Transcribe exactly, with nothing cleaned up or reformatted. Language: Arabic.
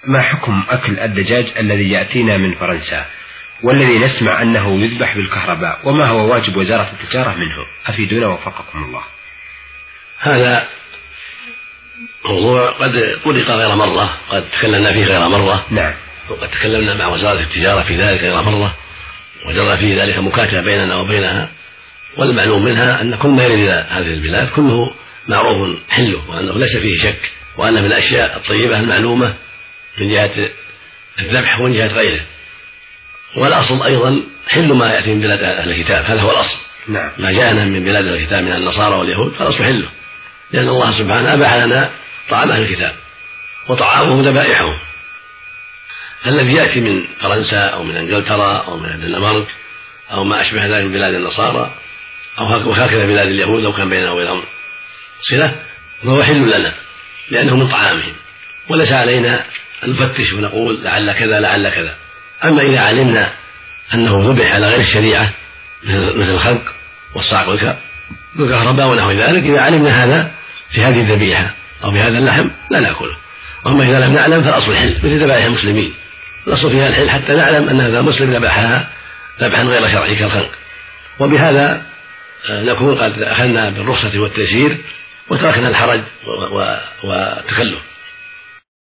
ما حكم أكل الدجاج الذي يأتينا من فرنسا والذي نسمع أنه يذبح بالكهرباء، وما هو واجب وزارة التجارة منه؟ أفيدونا وفقكم الله. هذا موضوع قد طرق غير مرة، قد تكلمنا فيه غير مرة. نعم. وقد تكلمنا مع وزارة التجارة في ذلك غير مرة، وجرى فيه ذلك مكاتبة بيننا وبينها. والمعلوم منها أن كل ما يرد إلى هذه البلاد كله معروف حله، وأنه ليس فيه شك، وأن من الأشياء الطيبة المعلومة من جهة الذبح ومن جهة غيره. والأصل أيضا حل ما يأتي من بلاد أهل الكتاب، هذا هو الأصل. نعم. ما جاءنا من بلاد أهل الكتاب من النصارى واليهود فالأصل حله، لأن الله سبحانه أباح لنا طعام أهل الكتاب وطعامهم ذبائحهم. الذي يأتي من فرنسا أو من إنجلترا أو من الدنمارك أو ما أشبه ذلك من بلاد النصارى أو هكذا بلاد اليهود لو كان بيننا وبينهم صلة فهو حل لنا لأنه من طعامهم، وليس علينا أن نفتش ونقول لعل كذا لعل كذا. أما إذا علمنا أنه ذبح على غير الشريعة مثل الخلق والصعق والكهرباء ونحو ذلك، إذا علمنا هذا في هذه الذبيحة أو بهذا اللحم لا نأكله. وأما إذا لم نعلم فالأصل الحل مثل ذبائح المسلمين، الأصل فيها الحل حتى نعلم أن هذا مسلم ذبحها ذبحا غير شرعي كالخلق. وبهذا نكون قد أخذنا بالرخصة والتيسير وتركنا الحرج والتكلف.